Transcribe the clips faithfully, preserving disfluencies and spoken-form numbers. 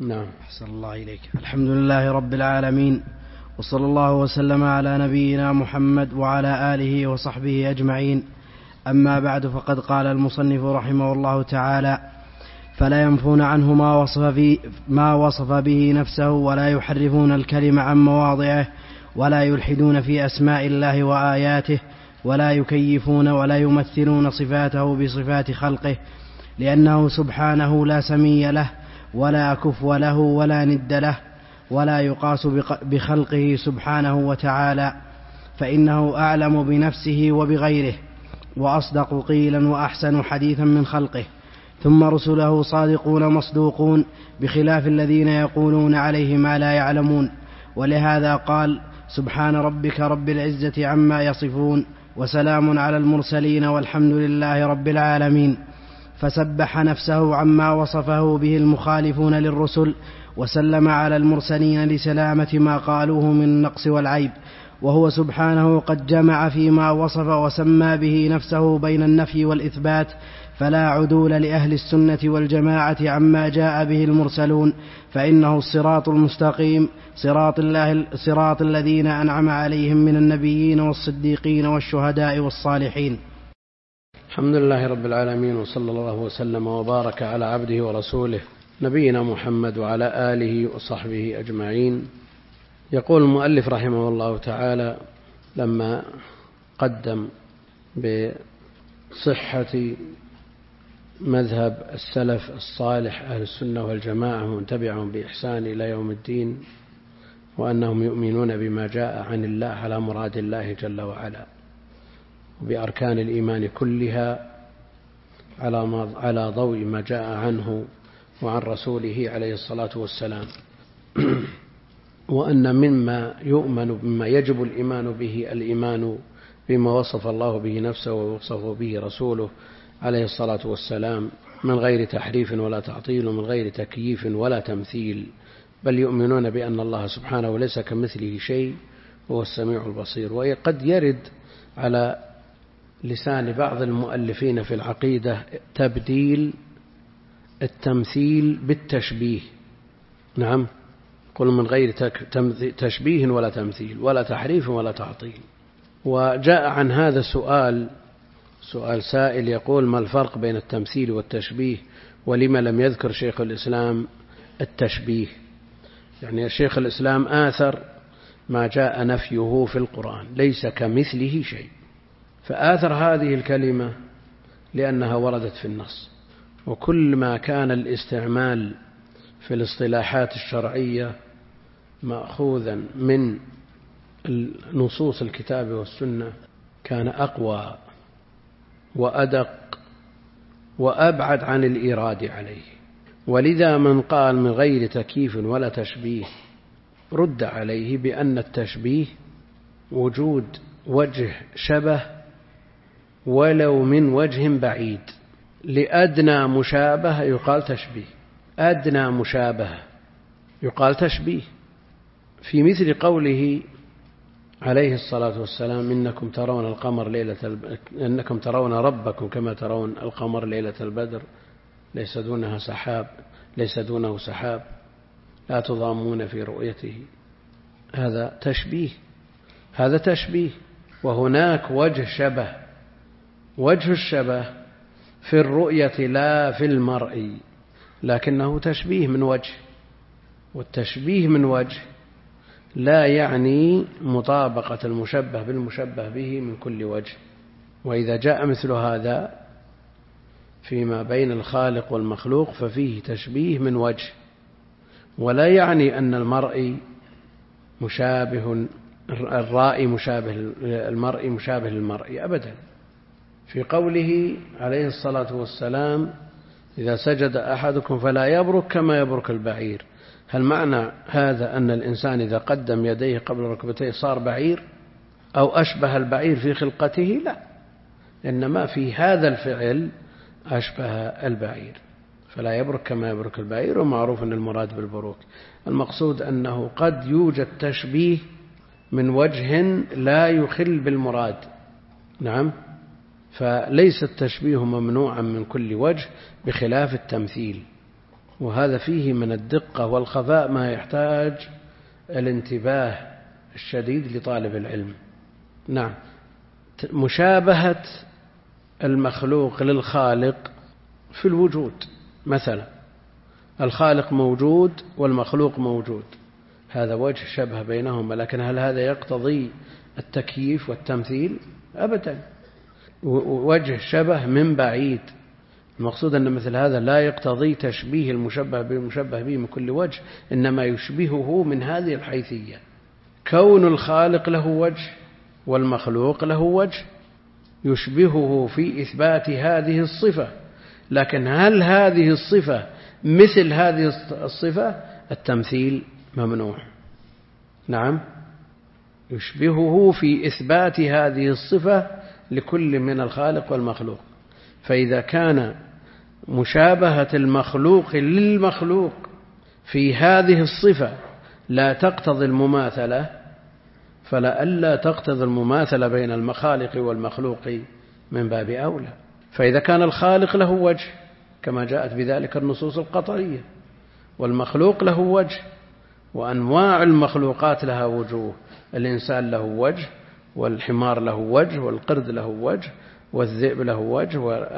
نعم. أحسن الله إليك. الحمد لله رب العالمين، وصلى الله وسلم على نبينا محمد وعلى آله وصحبه أجمعين. أما بعد، فقد قال المصنف رحمه الله تعالى: فلا ينفون عنه ما وصف, في ما وصف به نفسه، ولا يحرفون الكلم عن مواضعه، ولا يلحدون في أسماء الله وآياته، ولا يكيفون ولا يمثلون صفاته بصفات خلقه، لأنه سبحانه لا سمي له ولا كفو له ولا ند له، ولا يقاس بخلقه سبحانه وتعالى، فإنه أعلم بنفسه وبغيره، وأصدق قيلا وأحسن حديثا من خلقه. ثم رسله صادقون مصدوقون، بخلاف الذين يقولون عليه ما لا يعلمون. ولهذا قال: سبحان ربك رب العزة عما يصفون، وسلام على المرسلين، والحمد لله رب العالمين. فسبح نفسه عما وصفه به المخالفون للرسل، وسلم على المرسلين لسلامة ما قالوه من النقص والعيب. وهو سبحانه قد جمع فيما وصف وسمى به نفسه بين النفي والإثبات، فلا عدول لأهل السنة والجماعة عما جاء به المرسلون، فإنه الصراط المستقيم، صراط, الله صراط الذين أنعم عليهم من النبيين والصديقين والشهداء والصالحين. الحمد لله رب العالمين، وصلى الله وسلم وبارك على عبده ورسوله نبينا محمد وعلى آله وصحبه أجمعين. يقول المؤلف رحمه الله تعالى لما قدم بصحة مذهب السلف الصالح أهل السنة والجماعة من تبعهم بإحسان إلى يوم الدين، وأنهم يؤمنون بما جاء عن الله على مراد الله جل وعلا، وبأركان الإيمان كلها على ضوء ما جاء عنه وعن رسوله عليه الصلاة والسلام، وأن مما يؤمن مما يجب الإيمان به الإيمان بما وصف الله به نفسه ووصفه به رسوله عليه الصلاة والسلام، من غير تحريف ولا تعطيل، ومن غير تكييف ولا تمثيل، بل يؤمنون بأن الله سبحانه ليس كمثله شيء وهو السميع البصير. وقد يرد على لسان بعض المؤلفين في العقيدة تبديل التمثيل بالتشبيه. نعم، قل من غير تشبيه ولا تمثيل ولا تحريف ولا تعطيل. وجاء عن هذا السؤال سؤال سائل يقول: ما الفرق بين التمثيل والتشبيه، ولما لم يذكر شيخ الإسلام التشبيه؟ يعني الشيخ الإسلام آثر ما جاء نفيه في القرآن، ليس كمثله شيء، فآثر هذه الكلمة لأنها وردت في النص. وكل ما كان الاستعمال في الاصطلاحات الشرعية مأخوذا من نصوص الكتاب والسنة كان أقوى وأدق وأبعد عن الإيراد عليه. ولذا من قال من غير تكييف ولا تشبيه رد عليه بأن التشبيه وجود وجه شبه ولو من وجه بعيد، لأدنى مشابه يقال تشبيه، أدنى مشابه يقال تشبيه. في مثل قوله عليه الصلاة والسلام: إنكم ترون القمر ليلة الب... إنكم ترون ربكم كما ترون القمر ليلة البدر، ليس دونها سحاب ليس دونه سحاب لا تضامون في رؤيته. هذا تشبيه، هذا تشبيه. وهناك وجه شبه، وجه الشبه في الرؤية لا في المرء، لكنه تشبيه من وجه، والتشبيه من وجه لا يعني مطابقة المشبه بالمشبه به من كل وجه. وإذا جاء مثل هذا فيما بين الخالق والمخلوق ففيه تشبيه من وجه، ولا يعني أن المرء مشابه الرائي مشابه المرء مشابه للمرء أبدا. في قوله عليه الصلاة والسلام: إذا سجد أحدكم فلا يبرك كما يبرك البعير، هل معنى هذا أن الإنسان إذا قدم يديه قبل ركبتيه صار بعير أو أشبه البعير في خلقته؟ لا، إنما في هذا الفعل أشبه البعير، فلا يبرك كما يبرك البعير. ومعروف أن المراد بالبروك المقصود أنه قد يوجد تشبيه من وجه لا يخل بالمراد. نعم، فليس التشبيه ممنوعا من كل وجه بخلاف التمثيل. وهذا فيه من الدقة والخفاء ما يحتاج الانتباه الشديد لطالب العلم. نعم، مشابهة المخلوق للخالق في الوجود، مثلا الخالق موجود والمخلوق موجود، هذا وجه شبه بينهما، لكن هل هذا يقتضي التكييف والتمثيل؟ أبدا، وجه شبه من بعيد. المقصود أن مثل هذا لا يقتضي تشبيه المشبه بالمشبه به من كل وجه، إنما يشبهه من هذه الحيثية، كون الخالق له وجه والمخلوق له وجه يشبهه في إثبات هذه الصفة، لكن هل هذه الصفة مثل هذه الصفة؟ التمثيل ممنوع. نعم، يشبهه في إثبات هذه الصفة لكل من الخالق والمخلوق. فإذا كان مشابهة المخلوق للمخلوق في هذه الصفة لا تقتضي المماثلة، فلألا تقتضي المماثلة بين المخالق والمخلوق من باب أولى. فإذا كان الخالق له وجه كما جاءت بذلك النصوص القطعية، والمخلوق له وجه، وأنواع المخلوقات لها وجوه، الإنسان له وجه، والحمار له وجه، والقرد له وجه، والذئب له وجه،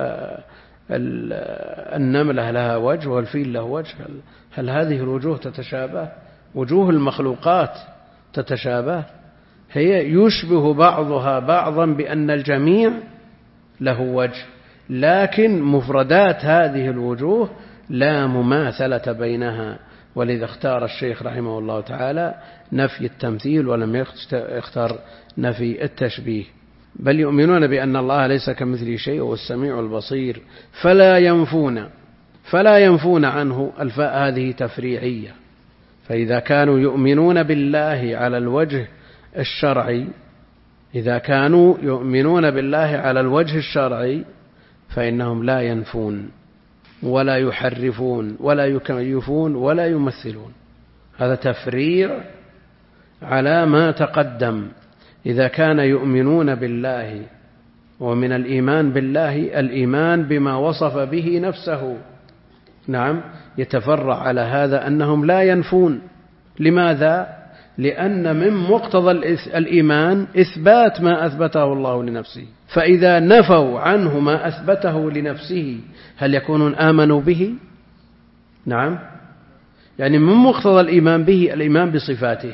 والنملة لها وجه، والفيل له وجه، هل هذه الوجوه تتشابه؟ وجوه المخلوقات تتشابه؟ هي يشبه بعضها بعضا بأن الجميع له وجه، لكن مفردات هذه الوجوه لا مماثلة بينها، ولذا اختار الشيخ رحمه الله تعالى نفي التمثيل ولم يختار نفي التشبيه. بل يؤمنون بأن الله ليس كمثله شيء وهو السميع البصير، فلا ينفون فلا ينفون عنه. الفاء هذه تفريعية، فإذا كانوا يؤمنون بالله على الوجه الشرعي إذا كانوا يؤمنون بالله على الوجه الشرعي فإنهم لا ينفون ولا يحرفون ولا يكيفون ولا يمثلون. هذا تفريع على ما تقدم. إذا كان يؤمنون بالله، ومن الإيمان بالله الإيمان بما وصف به نفسه، نعم، يتفرع على هذا أنهم لا ينفون. لماذا؟ لأن من مقتضى الإيمان إثبات ما أثبته الله لنفسه، فإذا نفوا عنه ما أثبته لنفسه هل يكونون آمنوا به؟ نعم، يعني من مقتضى الإيمان به الإيمان بصفاته،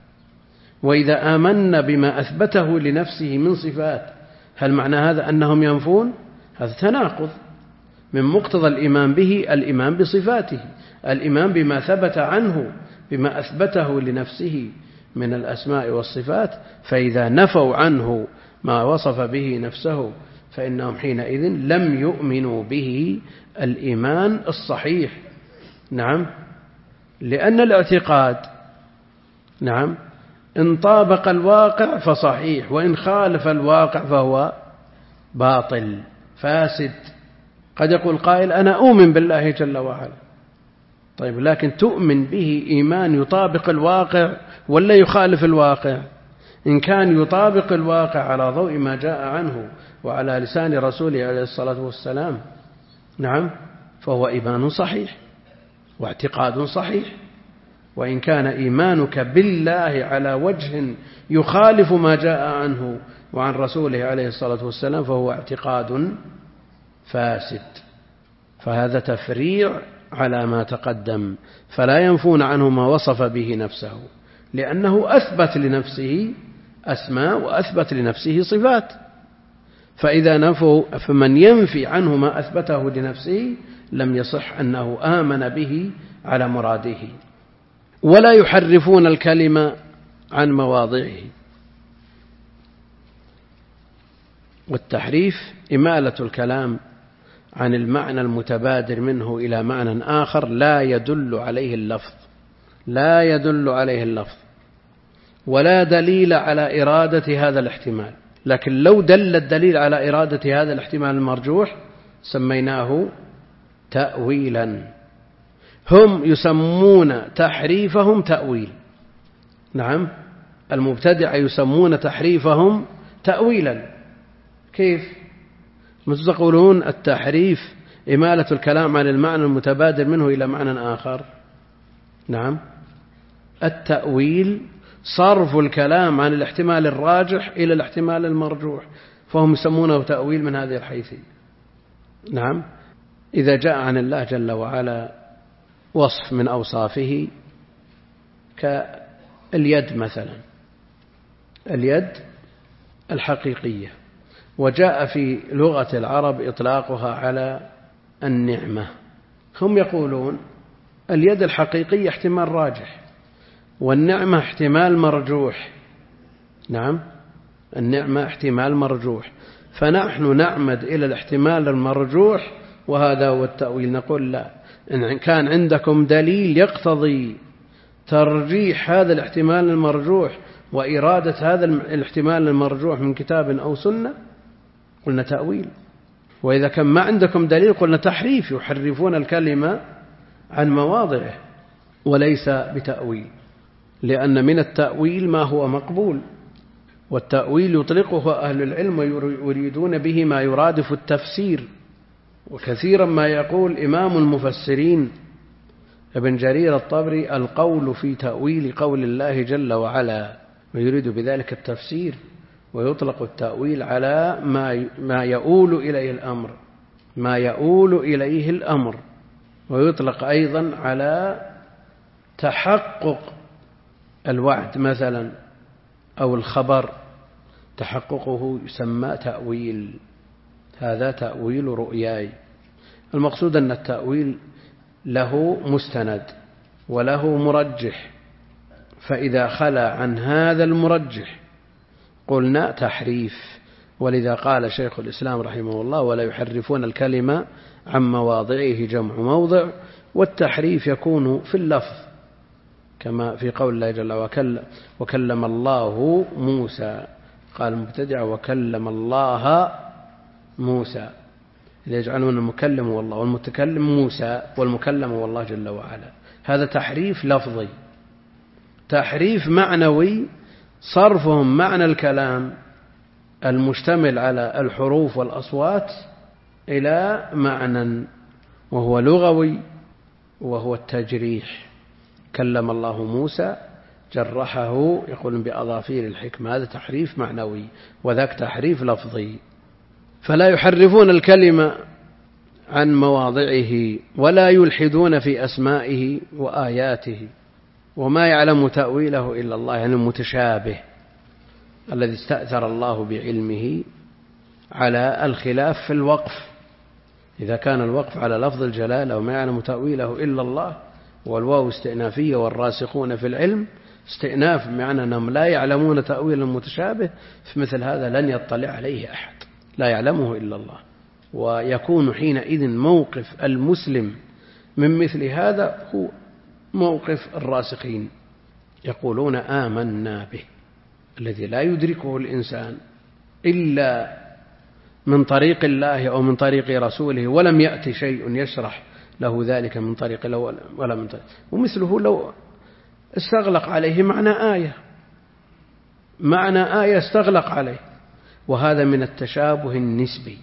وإذا آمنا بما أثبته لنفسه من صفات هل معنى هذا أنهم ينفون؟ هذا تناقض. من مقتضى الإيمان به الإيمان بصفاته، الإيمان بما ثبت عنه بما أثبته لنفسه من الأسماء والصفات، فإذا نفوا عنه ما وصف به نفسه فإنهم حينئذ لم يؤمنوا به الإيمان الصحيح. نعم، لأن الاعتقاد، نعم، إن طابق الواقع فصحيح، وإن خالف الواقع فهو باطل فاسد. قد يقول قائل أنا أؤمن بالله جل وعلا، طيب لكن تؤمن به إيمان يطابق الواقع ولا يخالف الواقع؟ إن كان يطابق الواقع على ضوء ما جاء عنه وعلى لسان رسوله عليه الصلاة والسلام، نعم، فهو إيمان صحيح واعتقاد صحيح. وإن كان إيمانك بالله على وجه يخالف ما جاء عنه وعن رسوله عليه الصلاة والسلام فهو اعتقاد فاسد. فهذا تفريع على ما تقدم، فلا ينفون عنه ما وصف به نفسه، لأنه أثبت لنفسه أسماء وأثبت لنفسه صفات. فإذا نفوا فمن ينفي عنه ما أثبته لنفسه لم يصح أنه آمن به على مراده. ولا يحرفون الكلمة عن مواضعه. والتحريف إمالة الكلام عن المعنى المتبادر منه إلى معنى آخر لا يدل عليه اللفظ لا يدل عليه اللفظ ولا دليل على إرادة هذا الاحتمال. لكن لو دل الدليل على إرادة هذا الاحتمال المرجوح سميناه تأويلا. هم يسمون تحريفهم تأويل، نعم، المبتدع يسمون تحريفهم تأويلا. كيف؟ تقولون التحريف إمالة الكلام عن المعنى المتبادر منه إلى معنى آخر. نعم. التأويل صرف الكلام عن الاحتمال الراجح إلى الاحتمال المرجوح، فهم يسمونه تأويل من هذه الحيثية. نعم. إذا جاء عن الله جل وعلا وصف من أوصافه كاليد مثلا، اليد الحقيقية، وجاء في لغة العرب إطلاقها على النعمة، هم يقولون اليد الحقيقية احتمال راجح والنعمة احتمال مرجوح. نعم. النعمة احتمال مرجوح، فنحن نعمد إلى الاحتمال المرجوح، وهذا هو التأويل. نقول لا، إن كان عندكم دليل يقتضي ترجيح هذا الاحتمال المرجوح وإرادة هذا الاحتمال المرجوح من كتاب أو سنة قلنا تأويل، وإذا كان ما عندكم دليل قلنا تحريف، يحرفون الكلمة عن مواضعه، وليس بتأويل، لأن من التأويل ما هو مقبول، والتأويل يطلقه أهل العلم ويريدون به ما يرادف التفسير. وكثيرا ما يقول إمام المفسرين ابن جرير الطبري القول في تأويل قول الله جل وعلا، ويريد بذلك التفسير، ويطلق التأويل على ما ما يؤول إليه الأمر ما يؤول إليه الأمر ويطلق أيضا على تحقق الوعد مثلا أو الخبر، تحققه يسمى تأويل. هذا تأويل رؤياي. المقصود أن التأويل له مستند وله مرجح، فإذا خلا عن هذا المرجح قلنا تحريف. ولذا قال شيخ الإسلام رحمه الله ولا يحرفون الكلمة عن مواضعه جمع موضع، والتحريف يكون في اللفظ كما في قول الله جل وعلا وكلم الله موسى، قال المبتدع وكلم الله موسى، يجعلون المكلم والله والمتكلم موسى والمكلم والله جل وعلا. هذا تحريف لفظي. تحريف معنوي صرفهم معنى الكلام المشتمل على الحروف والأصوات إلى معنى وهو لغوي، وهو التجريح. كلم الله موسى جرحه يقول بأظافير الحكمة، هذا تحريف معنوي، وذاك تحريف لفظي. فلا يحرفون الكلمة عن مواضعه ولا يلحدون في أسمائه وآياته، وما يعلم تأويله إلا الله، يعني المتشابه الذي استأثر الله بعلمه على الخلاف في الوقف. إذا كان الوقف على لفظ الجلالة وما يعلم تأويله إلا الله، والواو استئنافية والراسخون في العلم استئناف بمعنى أنهم لا يعلمون تأويل المتشابه، في مثل هذا لن يطلع عليه أحد، لا يعلمه إلا الله. ويكون حينئذ موقف المسلم من مثل هذا هو موقف الراسخين، يقولون آمنا به، الذي لا يدركه الإنسان إلا من طريق الله أو من طريق رسوله، ولم يأتي شيء يشرح له ذلك من طريق الله ولا من طريق. ومثله لو استغلق عليه معنى آية معنى آية استغلق عليه، وهذا من التشابه النسبي،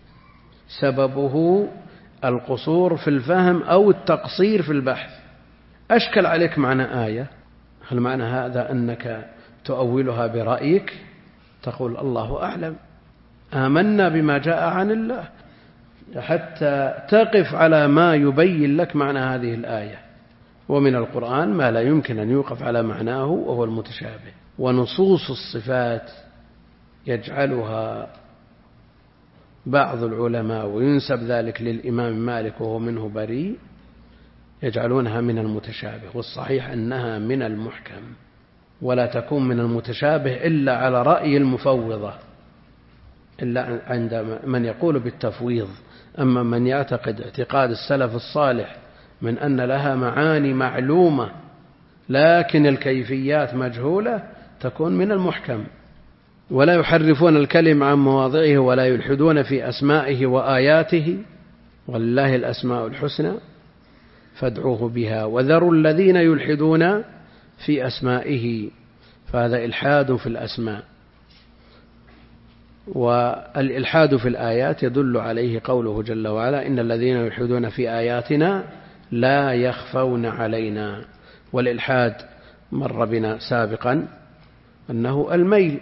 سببه القصور في الفهم أو التقصير في البحث. أشكل عليك معنى آية، هل معنى هذا أنك تؤولها برأيك؟ تقول الله أعلم، آمنا بما جاء عن الله، حتى تقف على ما يبين لك معنى هذه الآية. ومن القرآن ما لا يمكن أن يوقف على معناه وهو المتشابه. ونصوص الصفات يجعلها بعض العلماء وينسب ذلك للإمام مالك وهو منه بريء، يجعلونها من المتشابه، والصحيح أنها من المحكم، ولا تكون من المتشابه إلا على رأي المفوضة، إلا عند من يقول بالتفويض. أما من يعتقد اعتقاد السلف الصالح من أن لها معاني معلومة لكن الكيفيات مجهولة، تكون من المحكم. ولا يحرفون الكلم عن مواضعه ولا يلحدون في أسمائه وآياته، ولله الأسماء الحسنى فادعوه بها وذروا الذين يلحدون في أسمائه، فهذا إلحاد في الأسماء. والإلحاد في الآيات يدل عليه قوله جل وعلا إن الذين يلحدون في آياتنا لا يخفون علينا. والإلحاد مر بنا سابقا أنه الميل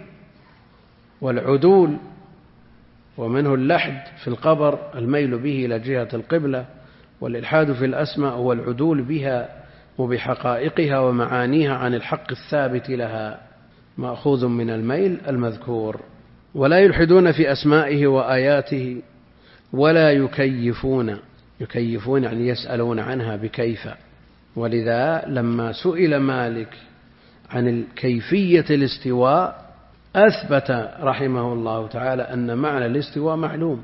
والعدول، ومنه اللحد في القبر الميل به إلى جهة القبلة، والإلحاد في الأسماء هو العدول بها وبحقائقها ومعانيها عن الحق الثابت لها، مأخوذ من الميل المذكور. ولا يلحدون في أسمائه وآياته ولا يكيفون، يكيفون يعني يسألون عنها بكيف. ولذا لما سئل مالك عن كيفية الاستواء أثبت رحمه الله تعالى أن معنى الاستواء معلوم،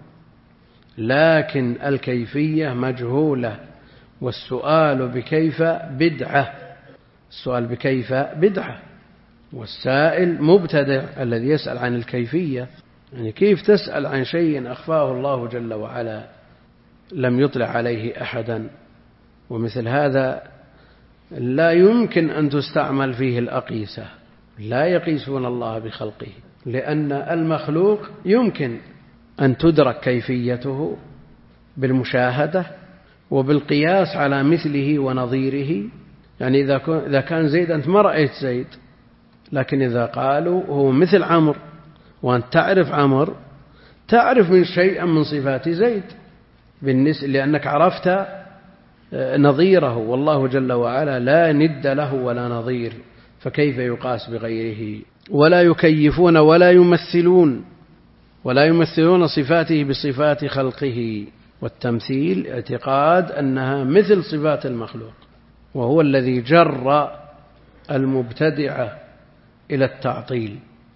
لكن الكيفية مجهولة، والسؤال بكيف بدعة، السؤال بكيف بدعة، والسائل مبتدع الذي يسأل عن الكيفية. يعني كيف تسأل عن شيء أخفاه الله جل وعلا لم يطلع عليه أحدا؟ ومثل هذا لا يمكن أن تستعمل فيه الأقيسة، لا يقيسون الله بخلقه، لأن المخلوق يمكن أن تدرك كيفيته بالمشاهدة وبالقياس على مثله ونظيره. يعني إذا كان زيد أنت ما رأيت زيد، لكن إذا قالوا هو مثل عمرو وأنت تعرف عمرو تعرف من شيئا من صفات زيد بالنسبة لأنك عرفت نظيره، والله جل وعلا لا ند له ولا نظير، فكيف يقاس بغيره؟ ولا يكيفون ولا يمثلون، ولا يمثلون صفاته بصفات خلقه. والتمثيل اعتقاد أنها مثل صفات المخلوق، وهو الذي جر المبتدعة إلى التعطيل،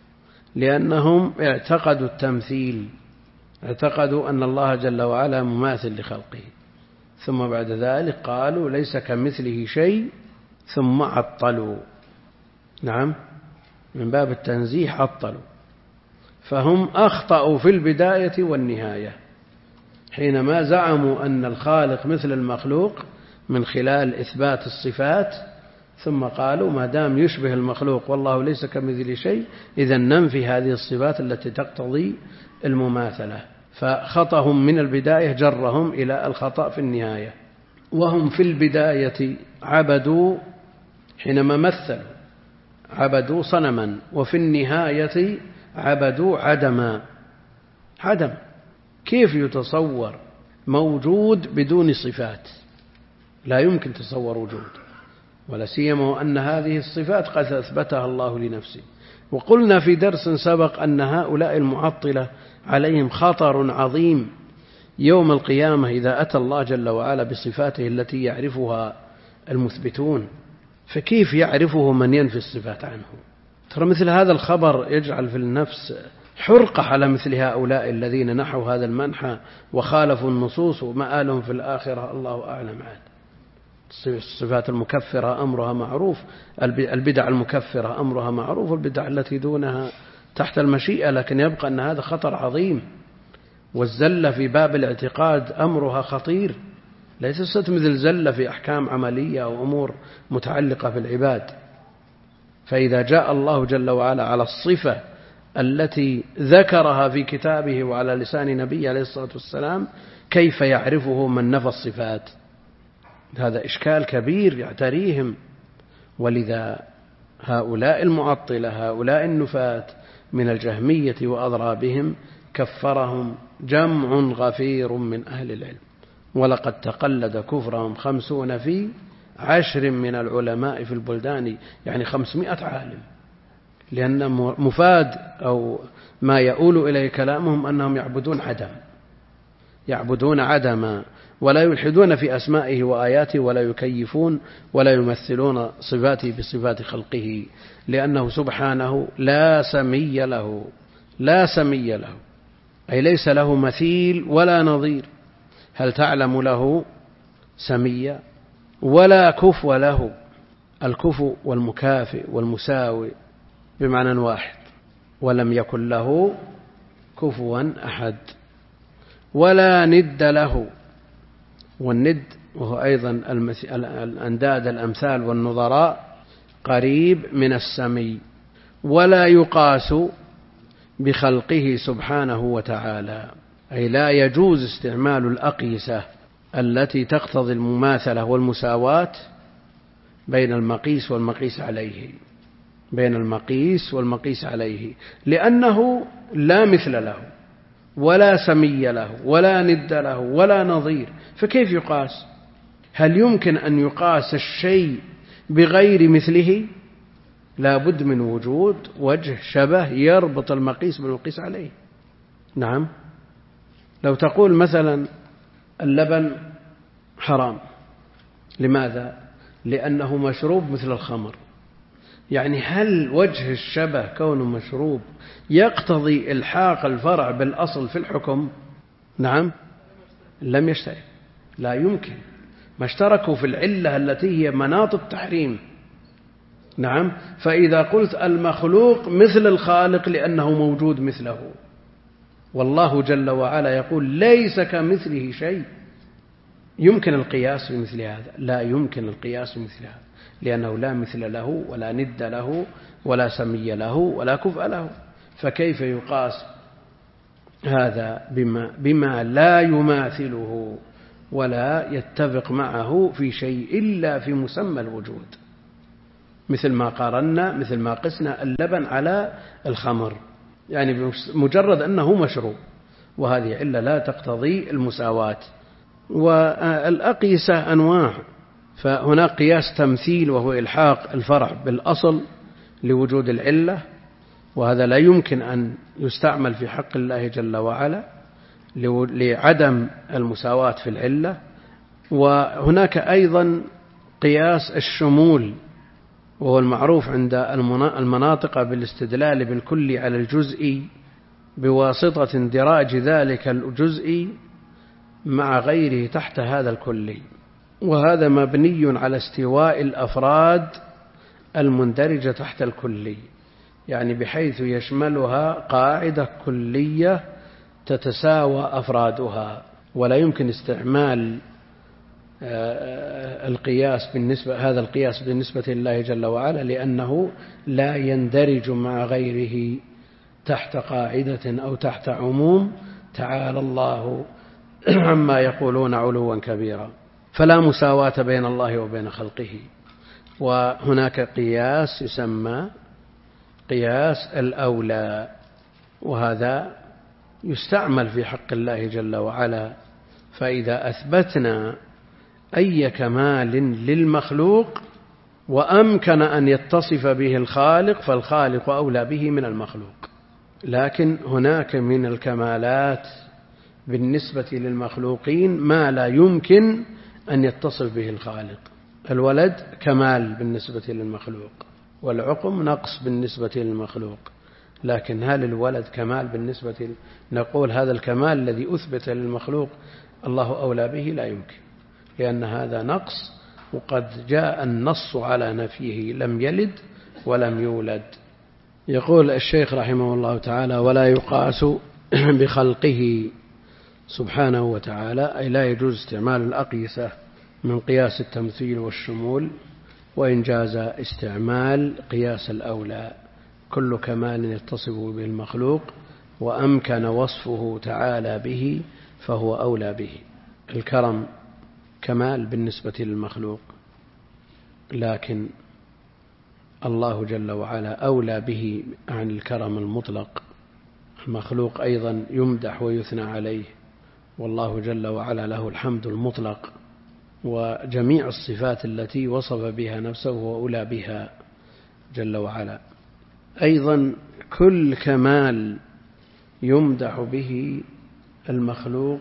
لأنهم اعتقدوا التمثيل، اعتقدوا أن الله جل وعلا مماثل لخلقه، ثم بعد ذلك قالوا ليس كمثله شيء، ثم عطلوا. نعم، من باب التنزيه عطلوا. فهم أخطأوا في البداية والنهاية حينما زعموا أن الخالق مثل المخلوق من خلال إثبات الصفات، ثم قالوا ما دام يشبه المخلوق والله ليس كمثل شيء إذا ننفي هذه الصفات التي تقتضي المماثلة. فخطأهم من البداية جرهم إلى الخطأ في النهاية. وهم في البداية عبدوا، حينما مثلوا عبدوا صنما، وفي النهاية عبدوا عدما. عدم كيف يتصور موجود بدون صفات؟ لا يمكن تصور وجود، ولا سيما أن هذه الصفات قد أثبتها الله لنفسه. وقلنا في درس سبق أن هؤلاء المعطلة عليهم خطر عظيم يوم القيامة إذا أتى الله جل وعلا بصفاته التي يعرفها المثبتون، فكيف يعرفه من ينفي الصفات عنه؟ ترى مثل هذا الخبر يجعل في النفس حرقة على مثل هؤلاء الذين نحوا هذا المنحى وخالفوا النصوص، ومآلهم في الآخرة الله أعلم عاد. الصفات المكفرة أمرها معروف، البدع المكفرة أمرها معروف، والبدع التي دونها تحت المشيئة، لكن يبقى أن هذا خطر عظيم. والزلة في باب الاعتقاد أمرها خطير، ليست مثل زلة في أحكام عملية أو أمور متعلقة بالعباد. فإذا جاء الله جل وعلا على الصفة التي ذكرها في كتابه وعلى لسان نبيه عليه الصلاة والسلام، كيف يعرفه من نفى الصفات؟ هذا إشكال كبير يعتريهم. ولذا هؤلاء المعطلة، هؤلاء النفاة من الجهمية وأضرابهم، كفرهم جمع غفير من أهل العلم، ولقد تقلد كفرهم خمسون في عشر من العلماء في البلدان، يعني خمسمائة عالم. لأن مفاد أو ما يؤول إليه كلامهم أنهم يعبدون عدم، يعبدون عدما، ولا يلحدون في أسمائه وآياته، ولا يكيفون ولا يمثلون صفاته بصفات خلقه، لأنه سبحانه لا سمي له، لا سمي له، أي ليس له مثيل ولا نظير. هل تعلم له سميا؟ ولا كفو له. الكفو والمكافئ والمساوي بمعنى واحد، ولم يكن له كفوا أحد. ولا ند له، والند وهو أيضا الأنداد الأمثال والنظراء قريب من السمي. ولا يقاس، بخلقه سبحانه وتعالى، أي لا يجوز استعمال الأقيسة التي تقتضي المماثلة والمساواة بين المقيس والمقيس عليه بين المقيس والمقيس عليه لأنه لا مثل له ولا سمي له ولا ند له ولا نظير، فكيف يقاس؟ هل يمكن أن يقاس الشيء بغير مثله؟ لا بد من وجود وجه شبه يربط المقيس بالمقيس عليه. نعم، لو تقول مثلا اللبن حرام، لماذا؟ لأنه مشروب مثل الخمر، يعني هل وجه الشبه كونه مشروب يقتضي إلحاق الفرع بالأصل في الحكم؟ نعم، لم يشترك، لا يمكن، ما اشتركوا في العلة التي هي مناط التحريم. نعم، فإذا قلت المخلوق مثل الخالق لأنه موجود مثله، والله جل وعلا يقول ليس كمثله شيء، يمكن القياس بمثل هذا؟ لا يمكن القياس بمثل هذا، لأنه لا مثل له ولا ند له ولا سمي له ولا كفء له، فكيف يقاس هذا بما, بما لا يماثله ولا يتفق معه في شيء إلا في مسمى الوجود، مثل ما قارنا مثل ما قسنا اللبن على الخمر، يعني مجرد أنه مشروب، وهذه علة لا تقتضي المساواة. والأقيسة أنواع، فهناك قياس تمثيل وهو إلحاق الفرع بالأصل لوجود العلة، وهذا لا يمكن أن يستعمل في حق الله جل وعلا لعدم المساواة في العلة. وهناك أيضا قياس الشمول، وهو المعروف عند المناطق بالاستدلال بالكل على الجزء بواسطة اندراج ذلك الجزء مع غيره تحت هذا الكلي، وهذا مبني على استواء الأفراد المندرجة تحت الكلي، يعني بحيث يشملها قاعدة كلية تتساوى أفرادها، ولا يمكن استعمال القياس بالنسبة هذا القياس بالنسبة لله جل وعلا، لأنه لا يندرج مع غيره تحت قاعدة أو تحت عموم، تعالى الله عما يقولون علوا كبيرا. فلا مساواة بين الله وبين خلقه. وهناك قياس يسمى قياس الأولى، وهذا يستعمل في حق الله جل وعلا، فإذا أثبتنا أي كمال للمخلوق وأمكن أن يتصف به الخالق فالخالق أولى به من المخلوق. لكن هناك من الكمالات بالنسبة للمخلوقين ما لا يمكن أن يتصف به الخالق. الولد كمال بالنسبة للمخلوق، والعقم نقص بالنسبة للمخلوق، لكن هل الولد كمال بالنسبة ل... نقول هذا الكمال الذي أثبت للمخلوق الله أولى به؟ لا يمكن، لأن هذا نقص، وقد جاء النص على نفيه، لم يلد ولم يولد. يقول الشيخ رحمه الله تعالى: ولا يقاس بخلقه سبحانه وتعالى، أي لا يجوز استعمال الأقيسة من قياس التمثيل والشمول، وإن جاز استعمال قياس الأولى، كل كمال يتصف به المخلوق وأمكن وصفه تعالى به فهو أولى به. الكرم كمال بالنسبة للمخلوق، لكن الله جل وعلا أولى به عن الكرم المطلق. المخلوق أيضا يمدح ويثنى عليه، والله جل وعلا له الحمد المطلق، وجميع الصفات التي وصف بها نفسه وأولى بها جل وعلا. أيضا كل كمال يمدح به المخلوق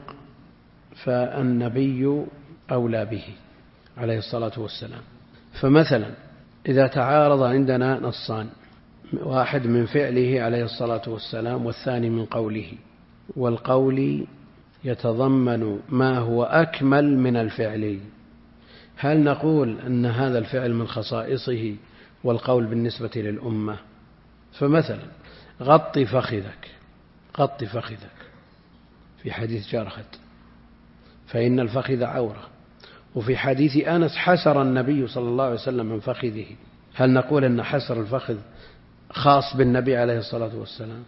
فالنبي أولى به عليه الصلاة والسلام. فمثلا إذا تعارض عندنا نصان، واحد من فعله عليه الصلاة والسلام والثاني من قوله، والقول يتضمن ما هو أكمل من الفعل، هل نقول أن هذا الفعل من خصائصه والقول بالنسبة للأمة؟ فمثلا غطي فخذك، غطي فخذك في حديث جرهد، فإن الفخذ عورة، وفي حديث أنس حسر النبي صلى الله عليه وسلم من فخذه، هل نقول أن حسر الفخذ خاص بالنبي عليه الصلاة والسلام؟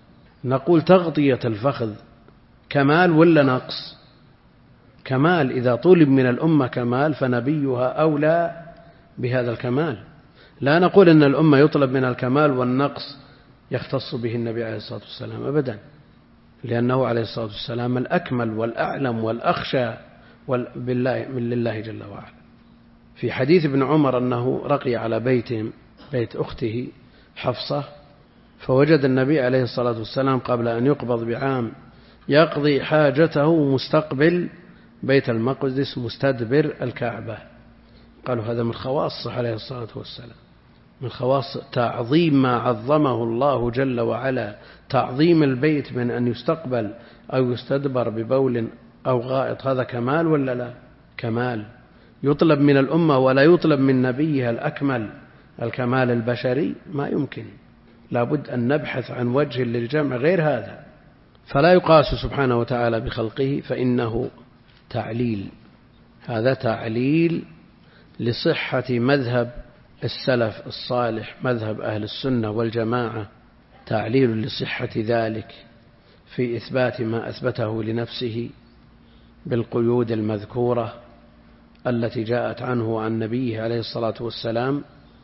نقول تغطية الفخذ كمال ولا نقص؟ كمال. إذا طلب من الأمة كمال فنبيها أولى بهذا الكمال. لا نقول إن الأمة يطلب من الكمال والنقص يختص به النبي عليه الصلاة والسلام أبدا، لأنه عليه الصلاة والسلام الأكمل والأعلم والأخشى بالله من لله جل وعلا. في حديث ابن عمر أنه رقي على بيتهم بيت أخته حفصة، فوجد النبي عليه الصلاة والسلام قبل أن يقبض بعام يقضي حاجته مستقبل بيت المقدس مستدبر الكعبة. قالوا هذا من خواصه عليه الصلاة والسلام، من خواص تعظيم ما عظمه الله جل وعلا، تعظيم البيت من أن يستقبل أو يستدبر ببول أو غائط. هذا كمال ولا لا؟ كمال. يطلب من الأمة ولا يطلب من نبيها الأكمل الكمال البشري؟ ما يمكن. لابد أن نبحث عن وجه للجمع غير هذا. فلا يقاس سبحانه وتعالى بخلقه، فإنه تعليل. هذا تعليل لصحة مذهب السلف الصالح، مذهب أهل السنة والجماعة، تعليل لصحة ذلك في إثبات ما أثبته لنفسه بالقيود المذكورة التي جاءت عنه وعن نبيه عليه الصلاة والسلام،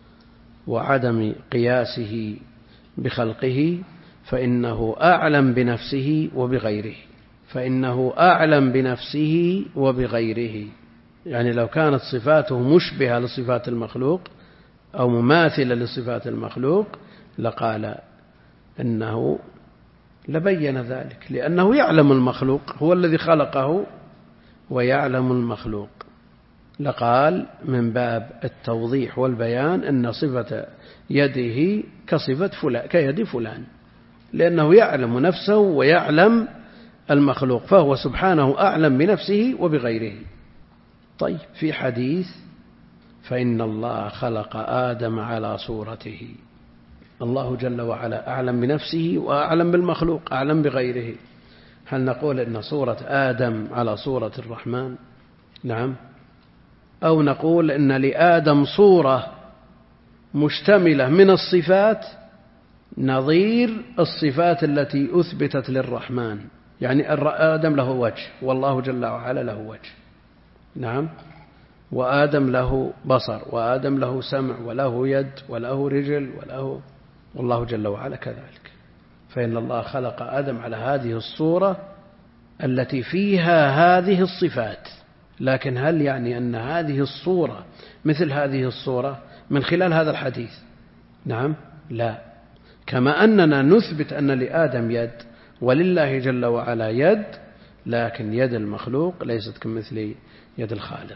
وعدم قياسه بخلقه، فإنه أعلم بنفسه وبغيره. فإنه أعلم بنفسه وبغيره. يعني لو كانت صفاته مشبهة لصفات المخلوق أو مماثلة لصفات المخلوق لقال إنه لبين ذلك، لأنه يعلم المخلوق، هو الذي خلقه ويعلم المخلوق. لقال من باب التوضيح والبيان أن صفة يده كصفة فلان، كيد فلان، لأنه يعلم نفسه ويعلم المخلوق، فهو سبحانه أعلم بنفسه وبغيره. طيب، في حديث فإن الله خلق آدم على صورته. الله جل وعلا أعلم بنفسه وأعلم بالمخلوق، أعلم بغيره. هل نقول إن صورة آدم على صورة الرحمن؟ نعم. أو نقول إن لآدم صورة مشتملة من الصفات نظير الصفات التي أثبتت للرحمن. يعني آدم له وجه والله جل وعلا له وجه، نعم، وآدم له بصر وآدم له سمع وله يد وله رجل وله، والله جل وعلا كذلك. فإن الله خلق آدم على هذه الصورة التي فيها هذه الصفات. لكن هل يعني أن هذه الصورة مثل هذه الصورة من خلال هذا الحديث؟ نعم، لا. كما أننا نثبت أن لآدم يد ولله جل وعلا يد، لكن يد المخلوق ليست كمثل يد الخالق،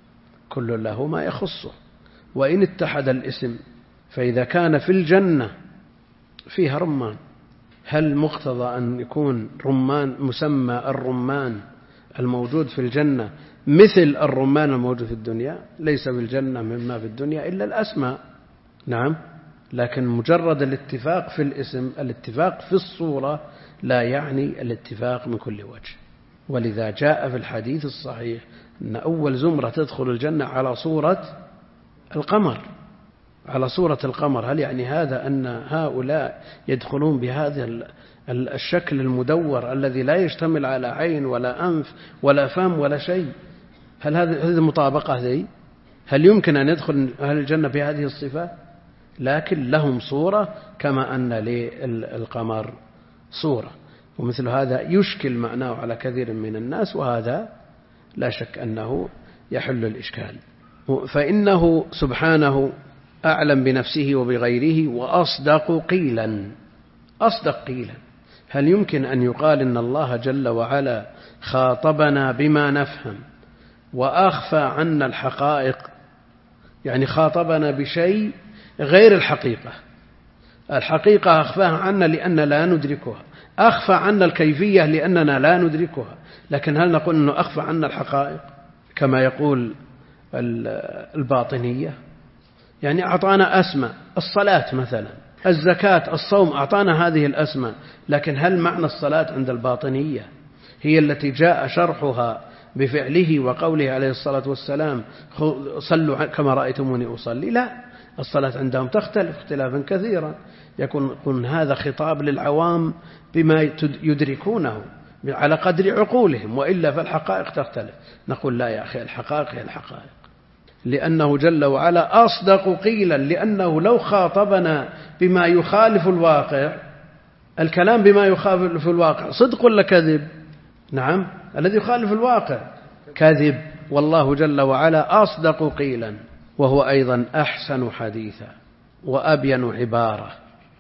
كل له ما يخصه. وإن اتحد الاسم، فإذا كان في الجنة فيها رمان، هل مقتضى أن يكون رمان مسمى الرمان الموجود في الجنة مثل الرمان الموجود في الدنيا؟ ليس في الجنة مما في الدنيا إلا الأسماء، نعم، لكن مجرد الاتفاق في الاسم، الاتفاق في الصورة لا يعني الاتفاق من كل وجه. ولذا جاء في الحديث الصحيح أن أول زمرة تدخل الجنة على صورة القمر، على صورة القمر. هل يعني هذا أن هؤلاء يدخلون بهذا الشكل المدور الذي لا يشتمل على عين ولا أنف ولا فم ولا شيء؟ هل هذه مطابقة ذي؟ هل يمكن أن يدخل أهل الجنة بهذه الصفة؟ لكن لهم صورة كما أن للقمر صورة، ومثل هذا يشكل معناه على كثير من الناس، وهذا لا شك أنه يحل الإشكال. فإنه سبحانه أعلم بنفسه وبغيره وأصدق قيلا. أصدق قيلا. هل يمكن أن يقال إن الله جل وعلا خاطبنا بما نفهم وأخفى عنا الحقائق؟ يعني خاطبنا بشيء غير الحقيقة، الحقيقة أخفاها عنا لأننا لا ندركها، أخفى عنا الكيفية لأننا لا ندركها. لكن هل نقول أنه أخفى عنا الحقائق كما يقول الباطنية؟ يعني أعطانا أسماء، الصلاة مثلا، الزكاة، الصوم، أعطانا هذه الأسماء، لكن هل معنى الصلاة عند الباطنية هي التي جاء شرحها بفعله وقوله عليه الصلاة والسلام صلوا كما رأيتموني أصلي؟ لا، الصلاة عندهم تختلف اختلافا كثيرا، يكون, يكون هذا خطاب للعوام بما يدركونه على قدر عقولهم، وإلا فالحقائق تختلف. نقول لا يا أخي، الحقائق هي الحقائق، لأنه جل وعلا أصدق قيلا، لأنه لو خاطبنا بما يخالف الواقع، الكلام بما يخالف الواقع صدق ولا كذب؟ نعم، الذي يخالف الواقع كذب، والله جل وعلا أصدق قيلا، وهو أيضا أحسن حديثا وأبين عبارة،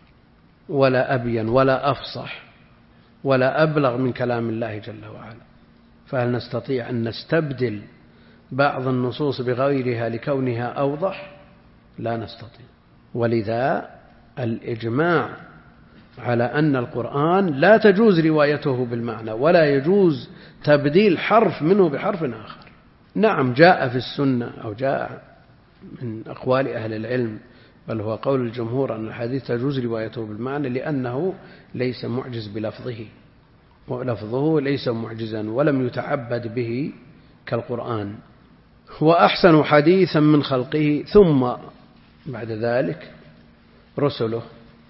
ولا أبين ولا أفصح ولا أبلغ من كلام الله جل وعلا. فهل نستطيع أن نستبدل بعض النصوص بغيرها لكونها أوضح؟ لا نستطيع. ولذا الإجماع على أن القرآن لا تجوز روايته بالمعنى، ولا يجوز تبديل حرف منه بحرف آخر. نعم، جاء في السنة أو جاء من أقوال أهل العلم، بل هو قول الجمهور أن الحديث تجوز روايته بالمعنى، لأنه ليس معجز بلفظه، ولفظه ليس معجزا ولم يتعبد به كالقرآن. وأحسن حديثا من خلقه، ثم بعد ذلك رسله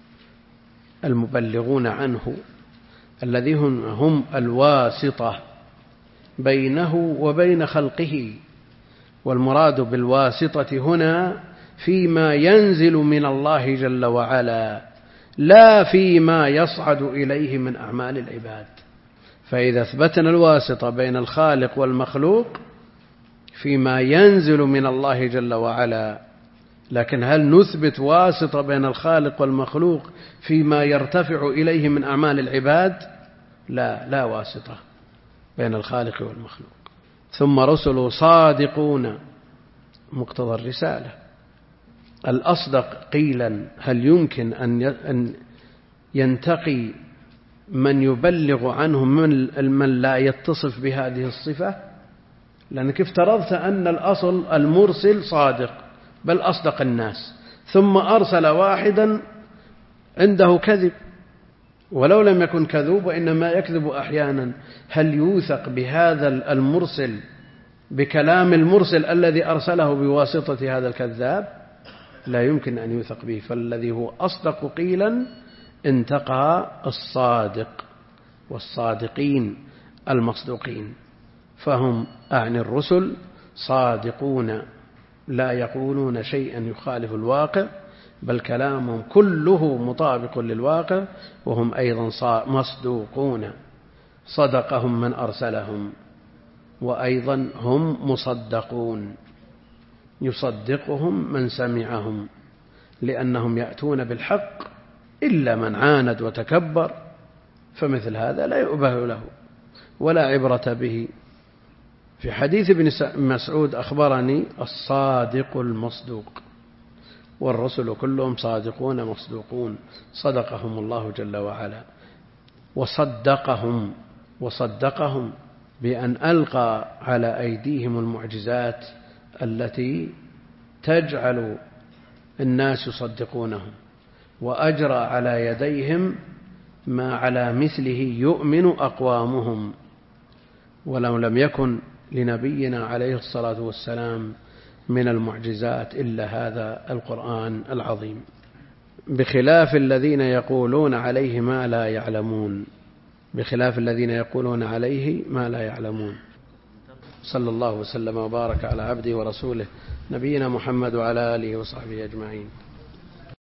المبلغون عنه الذين هم الواسطة بينه وبين خلقه. والمراد بالواسطة هنا فيما ينزل من الله جل وعلا، لا فيما يصعد إليه من أعمال العباد. فإذا أثبتنا الواسطة بين الخالق والمخلوق فيما ينزل من الله جل وعلا، لكن هل نثبت واسطة بين الخالق والمخلوق فيما يرتفع إليه من أعمال العباد؟ لا، لا واسطة بين الخالق والمخلوق. ثم رسله صادقون، مقتضى الرسالة. الأصدق قيلا، هل يمكن أن ينتقي من يبلغ عنه من لا يتصف بهذه الصفة؟ لأنك افترضت أن الأصل المرسل صادق بل أصدق الناس، ثم أرسل واحدا عنده كذب، ولو لم يكن كذوب وإنما يكذب أحيانا، هل يوثق بهذا المرسل بكلام المرسل الذي أرسله بواسطة هذا الكذاب؟ لا يمكن أن يوثق به. فالذي هو أصدق قيلا انتقى الصادق والصادقين المصدوقين، فهم أعني الرسل صادقون لا يقولون شيئا يخالف الواقع، بل كلامهم كله مطابق للواقع، وهم أيضا مصدوقون، صدقهم من أرسلهم، وأيضا هم مصدقون، يصدقهم من سمعهم، لأنهم يأتون بالحق إلا من عاند وتكبر، فمثل هذا لا يؤبه له ولا عبرة به. في حديث ابن مسعود أخبرني الصادق المصدوق، والرسل كلهم صادقون مصدوقون، صدقهم الله جل وعلا. وصدقهم وصدقهم بأن ألقى على أيديهم المعجزات التي تجعل الناس يصدقونهم، وأجرى على يديهم ما على مثله يؤمن أقوامهم. ولو لم يكن لنبينا عليه الصلاة والسلام من المعجزات إلا هذا القرآن العظيم، بخلاف الذين يقولون عليه ما لا يعلمون بخلاف الذين يقولون عليه ما لا يعلمون. صلى الله وسلم وبارك على عبده ورسوله نبينا محمد وعلى آله وصحبه أجمعين.